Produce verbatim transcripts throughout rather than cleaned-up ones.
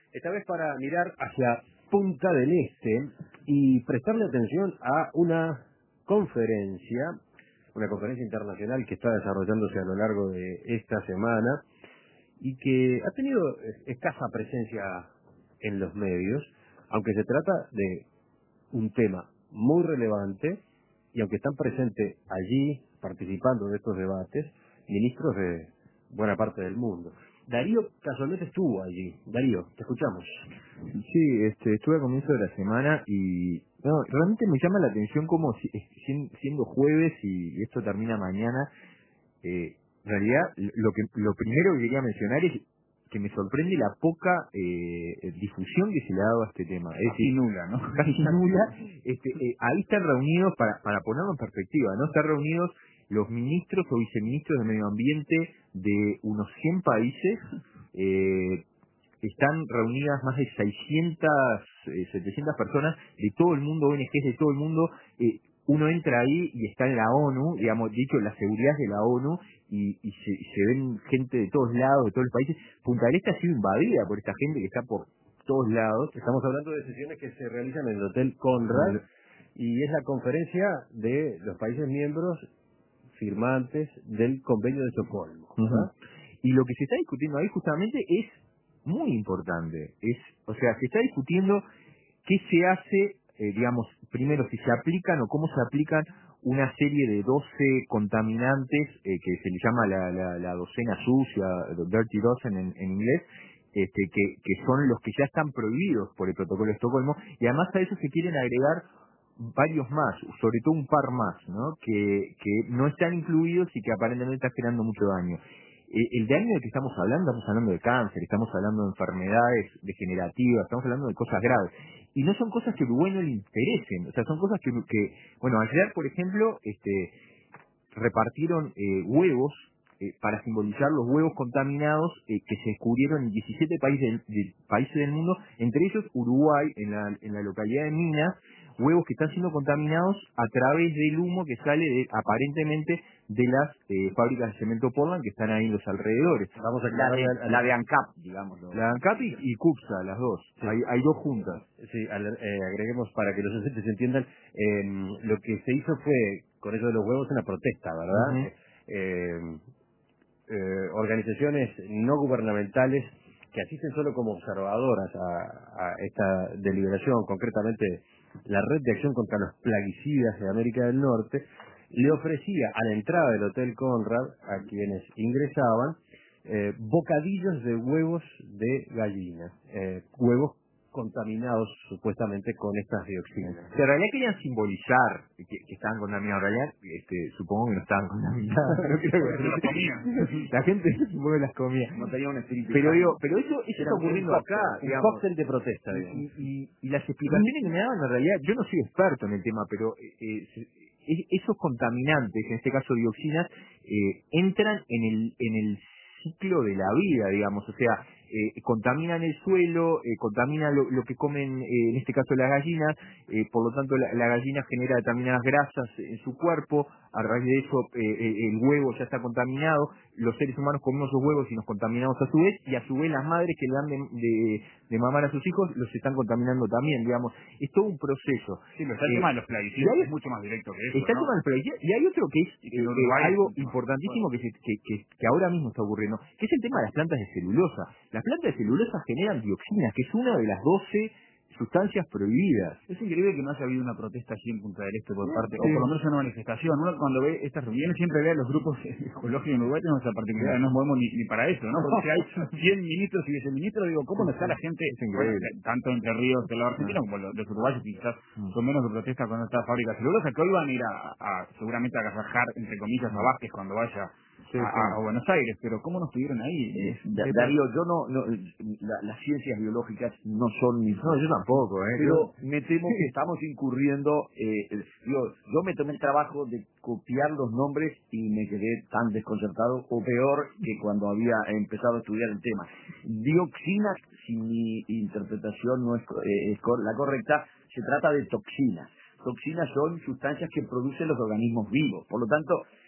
esta vez para mirar hacia Punta del Este y prestarle atención a una conferencia, una conferencia internacional que está desarrollándose a lo largo de esta semana y que ha tenido escasa presencia en los medios, aunque se trata de un tema muy relevante y aunque están presentes allí participando de estos debates ministros de buena parte del mundo. Darío casualmente estuvo allí. Darío, te escuchamos. Sí, este, estuve a comienzo de la semana y no, realmente me llama la atención como si, siendo jueves y esto termina mañana, eh, en realidad lo que lo primero que quería mencionar es que me sorprende la poca eh, difusión que se le ha dado a este tema. Es decir, nula, ¿no? Casi nula. Este, eh, ahí están reunidos, para, para ponerlo en perspectiva, ¿no? Están reunidos los ministros o viceministros de Medio Ambiente de unos cien países. Eh, están reunidas más de seiscientas, eh, setecientas personas de todo el mundo, O N Ges de todo el mundo. Eh, uno entra ahí y está en la ONU, digamos, dicho, la seguridad de la ONU, y, y se, se ven gente de todos lados, de todos los países. Punta del Este ha sido invadida por esta gente que está por todos lados. Estamos hablando de sesiones que se realizan en el Hotel Conrad, y es la conferencia de los países miembros firmantes del Convenio de Estocolmo. Uh-huh. Y lo que se está discutiendo ahí justamente es muy importante. Es, o sea, se está discutiendo qué se hace, eh, digamos, primero si se aplican o cómo se aplican una serie de doce contaminantes eh, que se le llama la, la, la docena sucia, dirty dozen en, en inglés, este, que, que son los que ya están prohibidos por el protocolo de Estocolmo, y además a eso se quieren agregar varios más, sobre todo un par más, ¿no? Que, que no están incluidos y que aparentemente están generando mucho daño. El daño del que estamos hablando, estamos hablando de cáncer, estamos hablando de enfermedades degenerativas, estamos hablando de cosas graves. Y no son cosas que a Uruguay no le interesen, o sea, son cosas que, que bueno, ayer, por ejemplo, este, repartieron eh, huevos eh, para simbolizar los huevos contaminados eh, que se descubrieron en diecisiete países del, del, países del mundo, entre ellos Uruguay, en la, en la localidad de Minas, huevos que están siendo contaminados a través del humo que sale de, aparentemente de las eh, fábricas de cemento Portland que están ahí en los alrededores. Vamos a la, de, la de ANCAP, digamos. La de ANCAP y, y CUPSA, las dos. Sí. Hay, hay dos juntas. Sí, al, eh, agreguemos para que los oyentes entiendan, eh, lo que se hizo fue, con eso de los huevos, una protesta, ¿verdad? Uh-huh. eh, eh, organizaciones no gubernamentales que asisten solo como observadoras a, a esta deliberación, concretamente la Red de Acción contra los Plaguicidas de América del Norte, le ofrecía a la entrada del Hotel Conrad a quienes ingresaban eh, bocadillos de huevos de gallina, eh, huevos contaminados supuestamente con estas dioxinas. En realidad querían simbolizar que, que estaban contaminados. En realidad, este, supongo que no estaban contaminados. No creo que la gente supongo que las comía. No tenía un espíritu. Pero digo, pero eso, eso está ocurriendo un acá, un digamos. cóctel de protesta. Y, y, y las explicaciones que me daban, en realidad, yo no soy experto en el tema, pero eh, eh, esos contaminantes, en este caso dioxinas, eh, entran en el en el ciclo de la vida, digamos, o sea, eh, contaminan el suelo, eh, contaminan lo, lo que comen, eh, en este caso las gallinas, eh, por lo tanto la, la gallina genera determinadas grasas en su cuerpo, a raíz de eso eh, el huevo ya está contaminado, los seres humanos comemos esos huevos y nos contaminamos a su vez, y a su vez las madres que le dan de, de, de mamar a sus hijos los están contaminando también, digamos, es todo un proceso. Sí, pero está el eh, tema de los plaguicidas, es mucho más directo que eso, está el ¿no? tema del plaguicida, y hay otro que es eh, eh, algo importantísimo que, se, que, que, que ahora mismo está ocurriendo, que es el tema de las plantas de celulosa. Las plantas de celulosa generan dioxinas, que es una de las doce sustancias prohibidas. Es increíble que no haya habido una protesta allí en Punta del Este por parte, sí. o por lo menos una manifestación. Uno cuando ve estas reuniones siempre ve a los grupos ecológicos en Uruguay, tenemos esa particularidad, no nos movemos ni, ni para eso, ¿no? Porque si hay cien ministros y viceministros, digo, ¿cómo no está la gente, bueno, tanto entre Ríos de la Argentina como los, los uruguayos, que quizás son menos de protesta con esta fábrica celulosa, que hoy van a ir a, a seguramente a agasajar, entre comillas, a Vázquez cuando vaya Sí, a, sí. a Buenos Aires, pero ¿cómo no estuvieron ahí? Eh, Darío, yo no, no la, las ciencias biológicas no son mis... No, yo tampoco, ¿eh? Pero Yo... me temo que estamos incurriendo... Eh, yo, yo me tomé el trabajo de copiar los nombres y me quedé tan desconcertado, o peor, que cuando había empezado a estudiar el tema. Dioxinas, si mi interpretación no es, eh, es la correcta, se trata de toxinas. Toxinas son sustancias que producen los organismos vivos. Por lo tanto,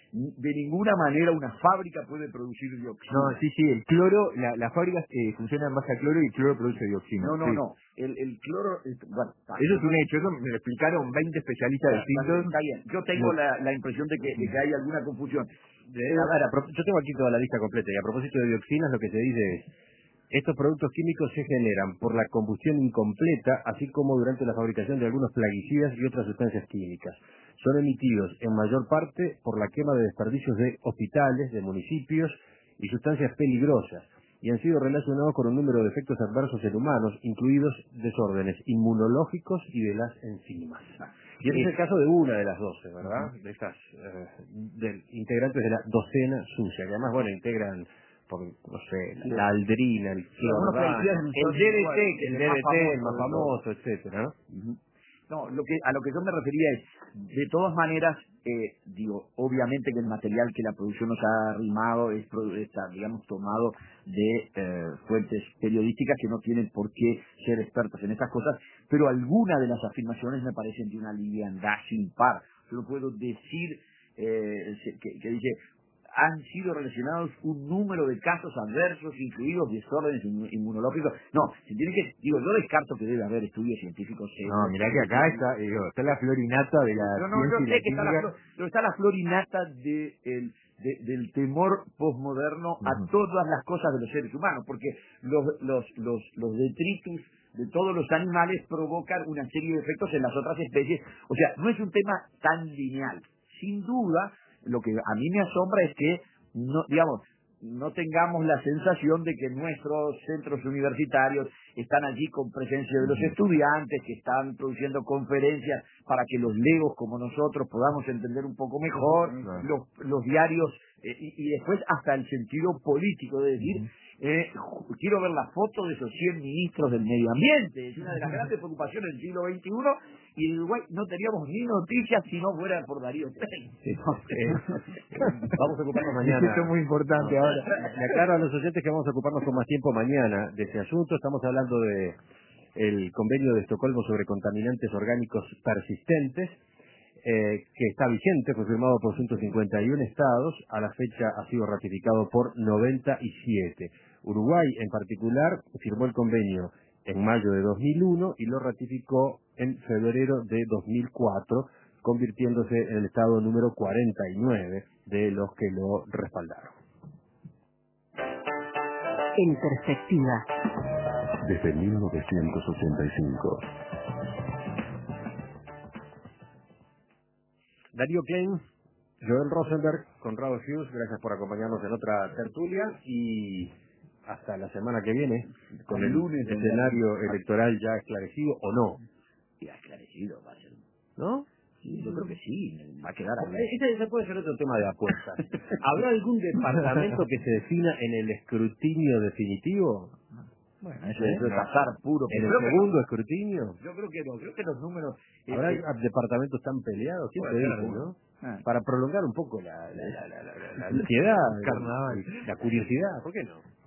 de ninguna manera una fábrica puede producir dioxina. No, sí, sí, el cloro, la, las fábricas eh, funcionan en base a cloro y el cloro produce dioxina. No, no, sí. no. El, el cloro... es- bueno, está, Eso es un hecho, eso me lo explicaron veinte especialistas está- distintos. está bien. Yo tengo No. la, la impresión de que, de que hay alguna confusión. De- a ver, a pro- yo tengo aquí toda la lista completa y a propósito de dioxinas lo que se dice es: estos productos químicos se generan por la combustión incompleta, así como durante la fabricación de algunos plaguicidas y otras sustancias químicas. Son emitidos en mayor parte por la quema de desperdicios de hospitales, de municipios y sustancias peligrosas, y han sido relacionados con un número de efectos adversos en humanos, incluidos desórdenes inmunológicos y de las enzimas. Y ese es el caso de una de las doce, ¿verdad? De estas eh, de, integrantes de la docena sucia, que además, bueno, integran, por, no sé, la, la aldrina, el Algunos cloruro, plaguicidas el denunciados D D T, igual, que es el el más D D T, el famoso más de todos. famoso, etcétera, ¿no? Ujú. No, lo que, a lo que yo me refería es, de todas maneras, eh, digo, obviamente que el material que la producción nos ha arrimado es, pro- está, digamos, tomado de eh, fuentes periodísticas que no tienen por qué ser expertas en estas cosas, pero algunas de las afirmaciones me parecen de una liviandad sin par. Yo puedo decir eh, se- que, que dice, han sido relacionados un número de casos adversos, incluidos desórdenes inmu- inmunológicos. No, se tiene que, digo, yo descarto que debe haber estudios científicos. serios. No, mirá que acá está, eh, digo, está la florinata de la No, no, ciencia yo y sé la que está la, química. flor, pero está la florinata de el, de- del temor posmoderno a Ujú. todas las cosas de los seres humanos, porque los, los, los, los detritus de todos los animales provocan una serie de efectos en las otras especies. O sea, no es un tema tan lineal. Sin duda, lo que a mí me asombra es que, no, digamos, no tengamos la sensación de que nuestros centros universitarios están allí con presencia de los estudiantes, que están produciendo conferencias para que los legos como nosotros podamos entender un poco mejor, Claro. los, los diarios, eh, y, y después hasta el sentido político de decir, eh, ju- quiero ver la foto de esos cien ministros del medio ambiente. Es una de las grandes preocupaciones del siglo veintiuno, y en Uruguay no teníamos ni noticias si no fuera por Darío Klein. Sí, eh, vamos a ocuparnos Esto mañana. es muy importante ahora. Le aclaro a los oyentes que vamos a ocuparnos con más tiempo mañana de este asunto. Estamos hablando de el convenio de Estocolmo sobre contaminantes orgánicos persistentes, eh, que está vigente, fue firmado por ciento cincuenta y uno estados, a la fecha ha sido ratificado por noventa y siete. Uruguay, en particular, firmó el convenio en mayo de dos mil uno y lo ratificó en febrero de dos mil cuatro, convirtiéndose en el estado número cuarenta y nueve de los que lo respaldaron. En perspectiva. Desde mil novecientos ochenta y cinco. Darío Klein, Joel Rosenberg, Conrado Hughes, gracias por acompañarnos en otra tertulia y hasta la semana que viene con el lunes, don escenario electoral ya esclarecido o no, Ya esclarecido va a ser. ¿no? Sí, yo creo que sí, va a quedar ahí. Ese, ese puede ser otro tema de apuestas. ¿Habrá algún departamento que se defina en el escrutinio definitivo? Bueno, eso, eso es azar puro. ¿En pero el creo que segundo no. escrutinio? Yo creo que no, creo que los números... eh, ¿Habrá eh, departamentos tan peleados? ¿Quién puede te ser dice, alguno. no? Ah. Para prolongar un poco la, la, la, la, la, la ansiedad, Carnaval. la curiosidad, ¿por qué no?